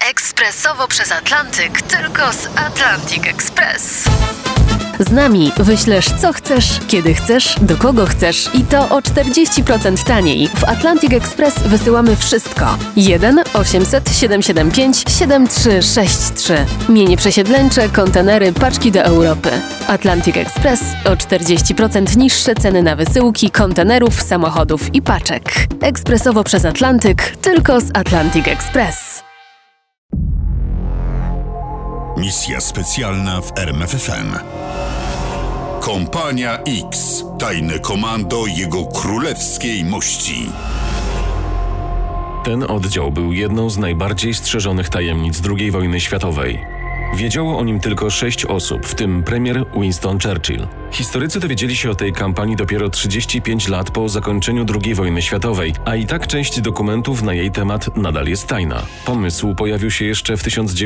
Ekspresowo przez Atlantyk, tylko z Atlantic Express. Z nami wyślesz co chcesz, kiedy chcesz, do kogo chcesz i to o 40% taniej. W Atlantic Express wysyłamy wszystko. 1 800 775 7363. Mienie przesiedleńcze, kontenery, paczki do Europy. Atlantic Express o 40% niższe ceny na wysyłki, kontenerów, samochodów i paczek. Ekspresowo przez Atlantyk, tylko z Atlantic Express. Misja specjalna w RMFFM. Kompania X. Tajne komando Jego Królewskiej Mości. Ten oddział był jedną z najbardziej strzeżonych tajemnic II wojny światowej. Wiedziało o nim tylko 6 osób, w tym premier Winston Churchill. Historycy dowiedzieli się o tej kampanii dopiero 35 lat po zakończeniu II wojny światowej, a i tak część dokumentów na jej temat nadal jest tajna. Pomysł pojawił się jeszcze w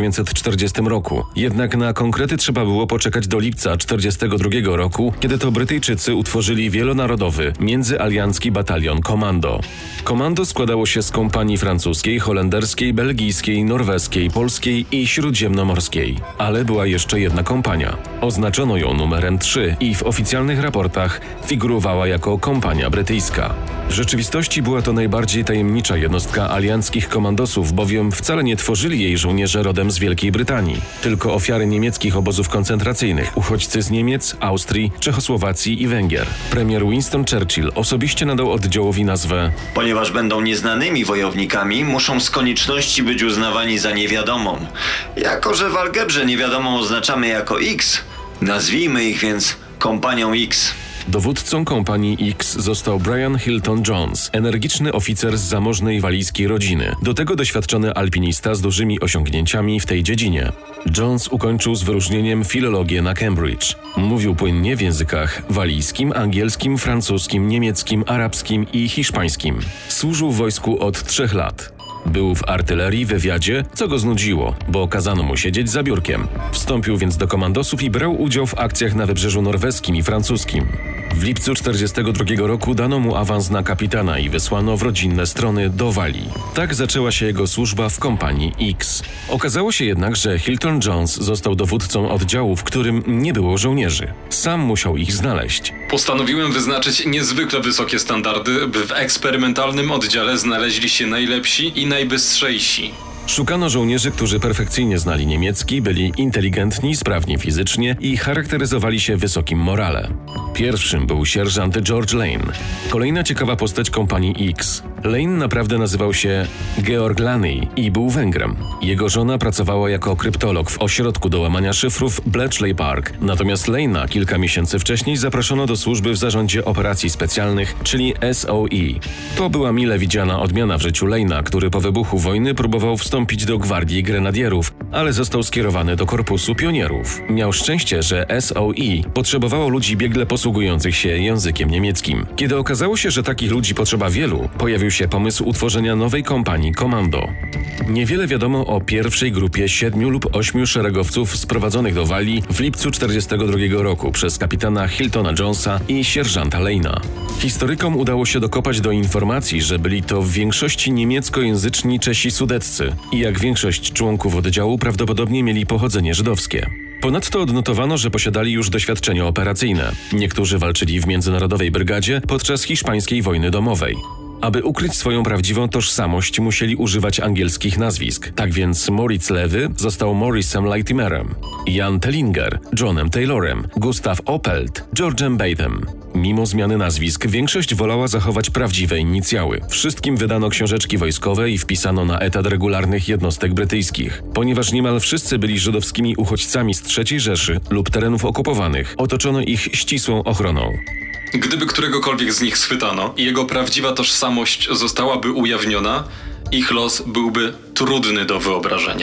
1940 roku, jednak na konkrety trzeba było poczekać do lipca 1942 roku, kiedy to Brytyjczycy utworzyli wielonarodowy, międzyaliancki batalion Komando. Komando składało się z kompanii francuskiej, holenderskiej, belgijskiej, norweskiej, polskiej i śródziemnomorskiej. Ale była jeszcze jedna kompania. Oznaczono ją numerem 3 i w oficjalnych raportach figurowała jako kompania brytyjska. W rzeczywistości była to najbardziej tajemnicza jednostka alianckich komandosów, bowiem wcale nie tworzyli jej żołnierze rodem z Wielkiej Brytanii, tylko ofiary niemieckich obozów koncentracyjnych, uchodźcy z Niemiec, Austrii, Czechosłowacji i Węgier. Premier Winston Churchill osobiście nadał oddziałowi nazwę: ponieważ będą nieznanymi wojownikami, muszą z konieczności być uznawani za niewiadomą. Jako że w algebrze niewiadomą oznaczamy jako X, nazwijmy ich więc kompanią X. Dowódcą kompanii X został Brian Hilton Jones, energiczny oficer z zamożnej walijskiej rodziny, do tego doświadczony alpinista z dużymi osiągnięciami w tej dziedzinie. Jones ukończył z wyróżnieniem filologię na Cambridge. Mówił płynnie w językach walijskim, angielskim, francuskim, niemieckim, arabskim i hiszpańskim. Służył w wojsku od 3 lat. Był w artylerii, wywiadzie, co go znudziło, bo kazano mu siedzieć za biurkiem. Wstąpił więc do komandosów i brał udział w akcjach na wybrzeżu norweskim i francuskim. W lipcu 1942 roku dano mu awans na kapitana i wysłano w rodzinne strony do Walii. Tak zaczęła się jego służba w kompanii X. Okazało się jednak, że Hilton Jones został dowódcą oddziału, w którym nie było żołnierzy. Sam musiał ich znaleźć. Postanowiłem wyznaczyć niezwykle wysokie standardy, by w eksperymentalnym oddziale znaleźli się najlepsi i najbystrzejsi. Szukano żołnierzy, którzy perfekcyjnie znali niemiecki, byli inteligentni, sprawni fizycznie i charakteryzowali się wysokim morale. Pierwszym był sierżant George Lane. Kolejna ciekawa postać kompanii X. Lane naprawdę nazywał się Georg Lany i był Węgrem. Jego żona pracowała jako kryptolog w ośrodku do łamania szyfrów Bletchley Park, natomiast Lane'a kilka miesięcy wcześniej zaproszono do służby w zarządzie operacji specjalnych, czyli SOE. To była mile widziana odmiana w życiu Lane'a, który po wybuchu wojny próbował wstąpić do gwardii grenadierów, ale został skierowany do korpusu pionierów. Miał szczęście, że SOE potrzebowało ludzi biegle posługujących się językiem niemieckim. Kiedy okazało się, że takich ludzi potrzeba wielu, pojawił się pomysł utworzenia nowej kompanii Komando. Niewiele wiadomo o pierwszej grupie 7 lub 8 szeregowców sprowadzonych do Walii w lipcu 1942 roku przez kapitana Hiltona Jonesa i sierżanta Lane'a. Historykom udało się dokopać do informacji, że byli to w większości niemieckojęzyczni Czesi sudeccy i jak większość członków oddziału prawdopodobnie mieli pochodzenie żydowskie. Ponadto odnotowano, że posiadali już doświadczenie operacyjne. Niektórzy walczyli w międzynarodowej brygadzie podczas hiszpańskiej wojny domowej. Aby ukryć swoją prawdziwą tożsamość, musieli używać angielskich nazwisk. Tak więc Moritz Lewy został Morrisem Latimerem, Jan Tellinger Johnem Taylorem, Gustav Oppelt George'em Batem. Mimo zmiany nazwisk, większość wolała zachować prawdziwe inicjały. Wszystkim wydano książeczki wojskowe i wpisano na etat regularnych jednostek brytyjskich. Ponieważ niemal wszyscy byli żydowskimi uchodźcami z III Rzeszy lub terenów okupowanych, otoczono ich ścisłą ochroną. Gdyby któregokolwiek z nich schwytano i jego prawdziwa tożsamość zostałaby ujawniona, ich los byłby trudny do wyobrażenia.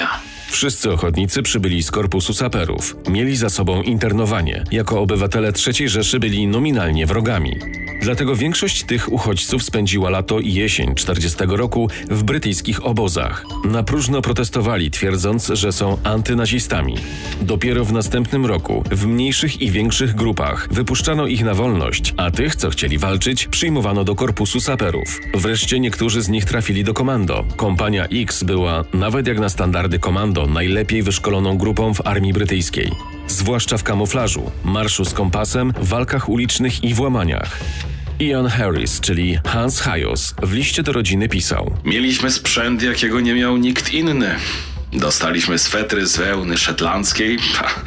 Wszyscy ochotnicy przybyli z korpusu saperów. Mieli za sobą internowanie. Jako obywatele III Rzeszy byli nominalnie wrogami. Dlatego większość tych uchodźców spędziła lato i jesień 40 roku w brytyjskich obozach. Na próżno protestowali, twierdząc, że są antynazistami. Dopiero w następnym roku w mniejszych i większych grupach wypuszczano ich na wolność, a tych, co chcieli walczyć, przyjmowano do korpusu saperów. Wreszcie niektórzy z nich trafili do komando. Kompania X była, nawet jak na standardy komando, najlepiej wyszkoloną grupą w armii brytyjskiej. Zwłaszcza w kamuflażu, marszu z kompasem, walkach ulicznych i włamaniach. Ian Harris, czyli Hans Hayos, w liście do rodziny pisał: Mieliśmy sprzęt, jakiego nie miał nikt inny. Dostaliśmy swetry z wełny szetlandzkiej.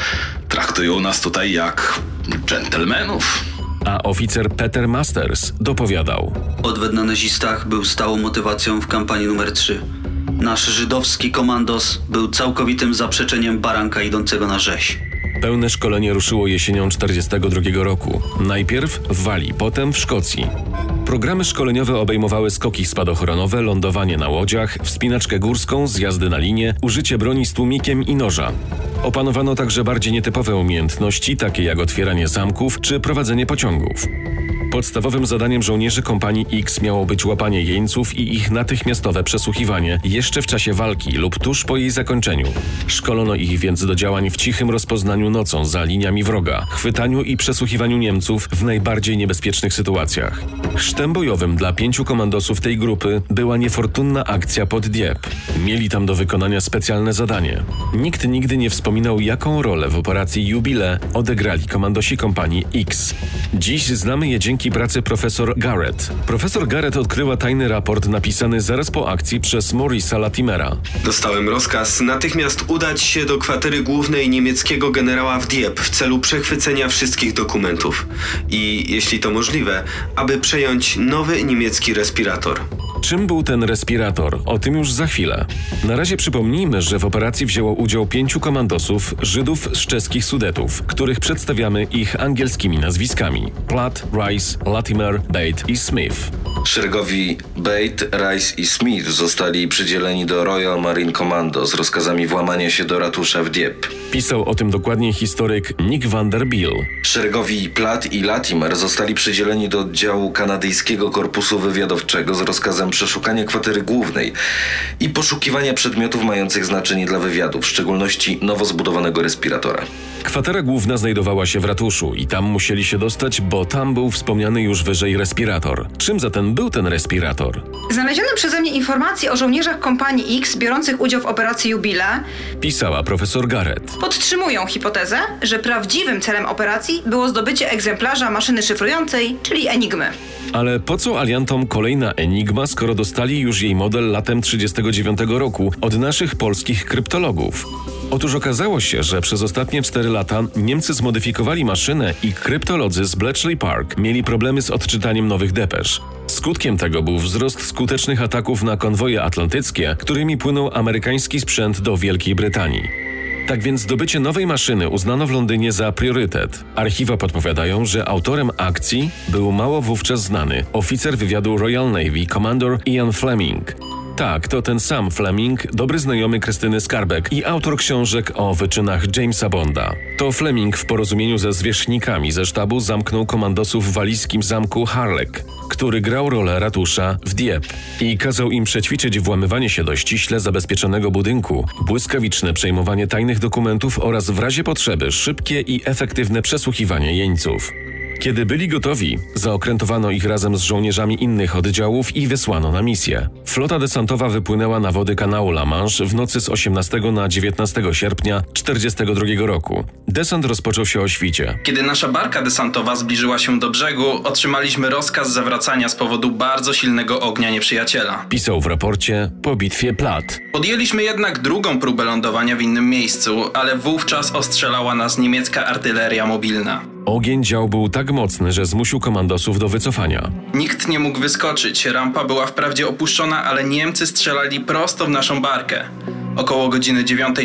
Traktują nas tutaj jak dżentelmenów. A oficer Peter Masters dopowiadał: Odwet na nazistach był stałą motywacją w kampanii numer 3. Nasz żydowski komandos był całkowitym zaprzeczeniem baranka idącego na rzeź. Pełne szkolenie ruszyło jesienią 1942 roku. Najpierw w Walii, potem w Szkocji. Programy szkoleniowe obejmowały skoki spadochronowe, lądowanie na łodziach, wspinaczkę górską, zjazdy na linie, użycie broni z tłumikiem i noża. Opanowano także bardziej nietypowe umiejętności, takie jak otwieranie zamków czy prowadzenie pociągów. Podstawowym zadaniem żołnierzy kompanii X miało być łapanie jeńców i ich natychmiastowe przesłuchiwanie jeszcze w czasie walki lub tuż po jej zakończeniu. Szkolono ich więc do działań w cichym rozpoznaniu nocą za liniami wroga, chwytaniu i przesłuchiwaniu Niemców w najbardziej niebezpiecznych sytuacjach. Chrztem bojowym dla 5 komandosów tej grupy była niefortunna akcja pod Dieppe. Mieli tam do wykonania specjalne zadanie. Nikt nigdy nie wspominał, jaką rolę w operacji Jubilee odegrali komandosi kompanii X. Dziś znamy je dzięki pracy profesor Garrett. Profesor Garrett odkryła tajny raport napisany zaraz po akcji przez Maurice'a Latimera. Dostałem rozkaz natychmiast udać się do kwatery głównej niemieckiego generała w Dieppe w celu przechwycenia wszystkich dokumentów. I, jeśli to możliwe, aby przejąć nowy niemiecki respirator. Czym był ten respirator? O tym już za chwilę. Na razie przypomnijmy, że w operacji wzięło udział 5 komandosów, Żydów z czeskich Sudetów, których przedstawiamy ich angielskimi nazwiskami: Platt, Rice, Latimer, Bate i Smith. Szeregowi Bate, Rice i Smith zostali przydzieleni do Royal Marine Commando z rozkazami włamania się do ratusza w Dieppe. Pisał o tym dokładniej historyk Nick Vanderbilt. Szeregowi Platt i Latimer zostali przydzieleni do oddziału kanadyjskiego korpusu wywiadowczego z rozkazem przeszukania kwatery głównej i poszukiwania przedmiotów mających znaczenie dla wywiadu, w szczególności nowo zbudowanego respiratora. Kwatera główna znajdowała się w ratuszu i tam musieli się dostać, bo tam był wspomniany już wyżej respirator. Czym zatem był ten respirator? Znaleziono przeze mnie informacje o żołnierzach kompanii X biorących udział w operacji Jubilee. Pisała profesor Garrett. Podtrzymują hipotezę, że prawdziwym celem operacji było zdobycie egzemplarza maszyny szyfrującej, czyli Enigmy. Ale po co aliantom kolejna Enigma, skoro dostali już jej model latem 1939 roku od naszych polskich kryptologów? Otóż okazało się, że przez ostatnie 4 lata Niemcy zmodyfikowali maszynę i kryptolodzy z Bletchley Park mieli problemy z odczytaniem nowych depesz. Skutkiem tego był wzrost skutecznych ataków na konwoje atlantyckie, którymi płynął amerykański sprzęt do Wielkiej Brytanii. Tak więc zdobycie nowej maszyny uznano w Londynie za priorytet. Archiwa podpowiadają, że autorem akcji był mało wówczas znany oficer wywiadu Royal Navy Commodore Ian Fleming. Tak, to ten sam Fleming, dobry znajomy Krystyny Skarbek i autor książek o wyczynach Jamesa Bonda. To Fleming w porozumieniu ze zwierzchnikami ze sztabu zamknął komandosów w walijskim zamku Harlech, który grał rolę ratusza w Dieppe i kazał im przećwiczyć włamywanie się do ściśle zabezpieczonego budynku, błyskawiczne przejmowanie tajnych dokumentów oraz w razie potrzeby szybkie i efektywne przesłuchiwanie jeńców. Kiedy byli gotowi, zaokrętowano ich razem z żołnierzami innych oddziałów i wysłano na misję. Flota desantowa wypłynęła na wody kanału La Manche w nocy z 18 na 19 sierpnia 1942 roku. Desant rozpoczął się o świcie. Kiedy nasza barka desantowa zbliżyła się do brzegu, otrzymaliśmy rozkaz zawracania z powodu bardzo silnego ognia nieprzyjaciela. Pisał w raporcie po bitwie Platt. Podjęliśmy jednak drugą próbę lądowania w innym miejscu, ale wówczas ostrzelała nas niemiecka artyleria mobilna. Ogień dział był tak mocny, że zmusił komandosów do wycofania. Nikt nie mógł wyskoczyć. Rampa była wprawdzie opuszczona, ale Niemcy strzelali prosto w naszą barkę. Około godziny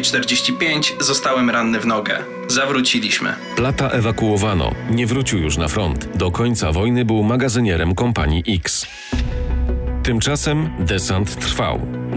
9:45 zostałem ranny w nogę. Zawróciliśmy. Platta ewakuowano. Nie wrócił już na front. Do końca wojny był magazynierem kompanii X. Tymczasem desant trwał.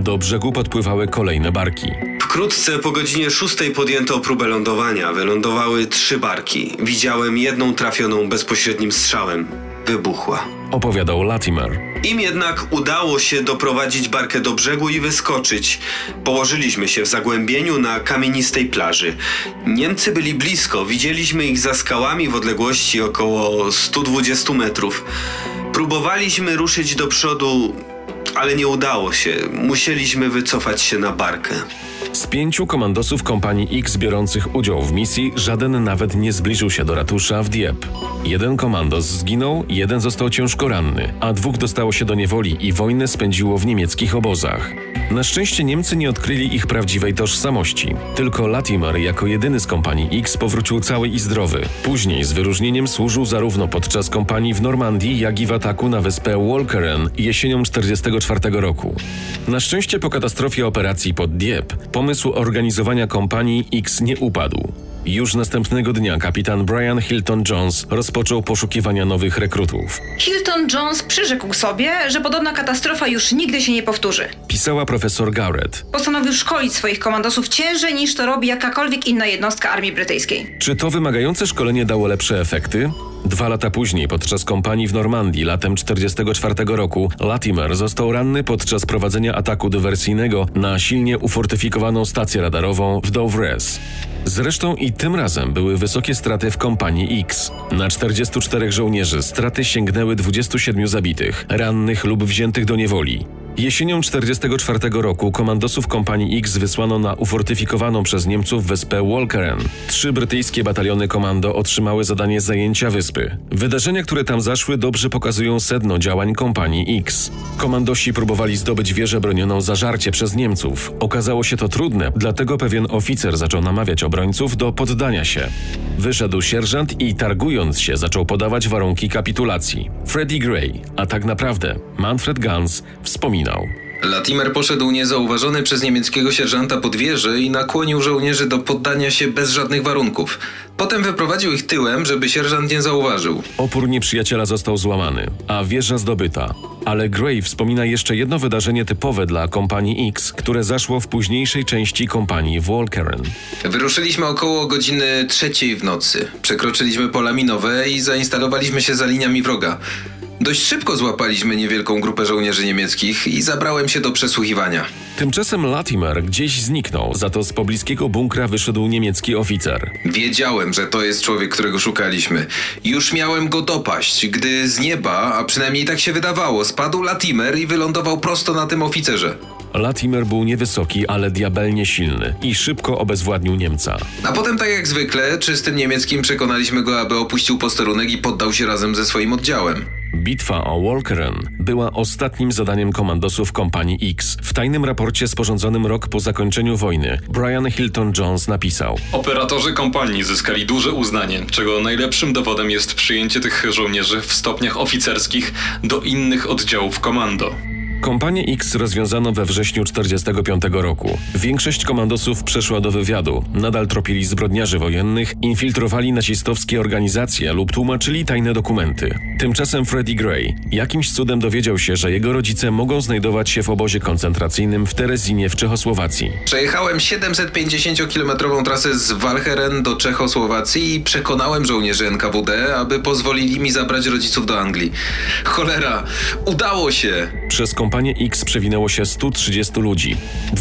Do brzegu podpływały kolejne barki. Wkrótce po godzinie 6 podjęto próbę lądowania. Wylądowały 3 barki. Widziałem jedną trafioną bezpośrednim strzałem. Wybuchła. Opowiadał Latimer. Im jednak udało się doprowadzić barkę do brzegu i wyskoczyć. Położyliśmy się w zagłębieniu na kamienistej plaży. Niemcy byli blisko. Widzieliśmy ich za skałami w odległości około 120 metrów. Próbowaliśmy ruszyć do przodu, ale nie udało się. Musieliśmy wycofać się na barkę. Z 5 komandosów kompanii X biorących udział w misji, żaden nawet nie zbliżył się do ratusza w Dieppe. 1 komandos zginął, 1 został ciężko ranny, a 2 dostało się do niewoli i wojnę spędziło w niemieckich obozach. Na szczęście Niemcy nie odkryli ich prawdziwej tożsamości. Tylko Latimer jako jedyny z kompanii X powrócił cały i zdrowy. Później z wyróżnieniem służył zarówno podczas kompanii w Normandii, jak i w ataku na wyspę Walcheren jesienią 1944 roku. Na szczęście po katastrofie operacji pod Dieppe pomysł organizowania kompanii X nie upadł. Już następnego dnia kapitan Brian Hilton Jones rozpoczął poszukiwania nowych rekrutów. Hilton Jones przyrzekł sobie, że podobna katastrofa już nigdy się nie powtórzy. Pisała profesor Garrett. Postanowił szkolić swoich komandosów ciężej niż to robi jakakolwiek inna jednostka armii brytyjskiej. Czy to wymagające szkolenie dało lepsze efekty? 2 lata później, podczas kompanii w Normandii, latem 1944 roku, Latimer został ranny podczas prowadzenia ataku dywersyjnego na silnie ufortyfikowaną stację radarową w Douvres. Zresztą i tym razem były wysokie straty w kompanii X. Na 44 żołnierzy straty sięgnęły 27 zabitych, rannych lub wziętych do niewoli. Jesienią 1944 roku komandosów kompanii X wysłano na ufortyfikowaną przez Niemców wyspę Walcheren. 3 brytyjskie bataliony komando otrzymały zadanie zajęcia wyspy. Wydarzenia, które tam zaszły, dobrze pokazują sedno działań kompanii X. Komandosi próbowali zdobyć wieżę bronioną zażarcie przez Niemców. Okazało się to trudne, dlatego pewien oficer zaczął namawiać obrońców do poddania się. Wyszedł sierżant i targując się zaczął podawać warunki kapitulacji. Freddie Gray, a tak naprawdę Manfred Ganz, wspominał. Latimer poszedł niezauważony przez niemieckiego sierżanta pod wieżę i nakłonił żołnierzy do poddania się bez żadnych warunków. Potem wyprowadził ich tyłem, żeby sierżant nie zauważył. Opór nieprzyjaciela został złamany, a wieża zdobyta. Ale Gray wspomina jeszcze jedno wydarzenie typowe dla kompanii X, które zaszło w późniejszej części kompanii w Walcheren. Wyruszyliśmy około godziny 3 w nocy. Przekroczyliśmy pola minowe i zainstalowaliśmy się za liniami wroga. Dość szybko złapaliśmy niewielką grupę żołnierzy niemieckich i zabrałem się do przesłuchiwania. Tymczasem Latimer gdzieś zniknął, za to z pobliskiego bunkra wyszedł niemiecki oficer. Wiedziałem, że to jest człowiek, którego szukaliśmy. Już miałem go dopaść, gdy z nieba, a przynajmniej tak się wydawało, spadł Latimer i wylądował prosto na tym oficerze. Latimer był niewysoki, ale diabelnie silny i szybko obezwładnił Niemca. A potem, tak jak zwykle, czystym niemieckim przekonaliśmy go, aby opuścił posterunek i poddał się razem ze swoim oddziałem. Bitwa o Walcheren była ostatnim zadaniem komandosów kompanii X. W tajnym raporcie sporządzonym rok po zakończeniu wojny Brian Hilton Jones napisał: Operatorzy kompanii zyskali duże uznanie, czego najlepszym dowodem jest przyjęcie tych żołnierzy w stopniach oficerskich do innych oddziałów komando. Kompanię X rozwiązano we wrześniu 1945 roku. Większość komandosów przeszła do wywiadu, nadal tropili zbrodniarzy wojennych, infiltrowali nazistowskie organizacje lub tłumaczyli tajne dokumenty. Tymczasem Freddie Gray jakimś cudem dowiedział się, że jego rodzice mogą znajdować się w obozie koncentracyjnym w Terezinie w Czechosłowacji. Przejechałem 750-kilometrową trasę z Walcheren do Czechosłowacji i przekonałem żołnierzy NKWD, aby pozwolili mi zabrać rodziców do Anglii. Cholera, udało się! Przez kompanię X przewinęło się 130 ludzi.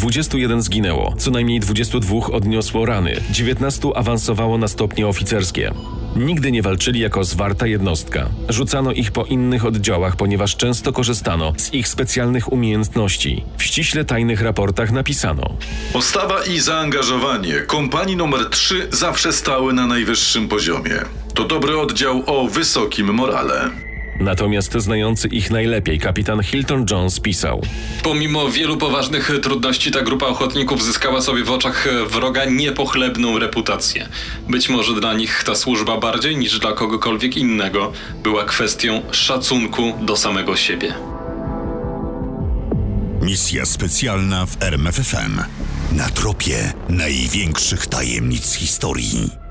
21 zginęło, co najmniej 22 odniosło rany, 19 awansowało na stopnie oficerskie. Nigdy nie walczyli jako zwarta jednostka. Rzucano ich po innych oddziałach, ponieważ często korzystano z ich specjalnych umiejętności. W ściśle tajnych raportach napisano: Postawa i zaangażowanie kompanii numer 3 zawsze stały na najwyższym poziomie. To dobry oddział o wysokim morale. Natomiast znający ich najlepiej kapitan Hilton Jones pisał: Pomimo wielu poważnych trudności ta grupa ochotników zyskała sobie w oczach wroga niepochlebną reputację. Być może dla nich ta służba bardziej niż dla kogokolwiek innego była kwestią szacunku do samego siebie. Misja specjalna w RMFFM. Na tropie największych tajemnic historii.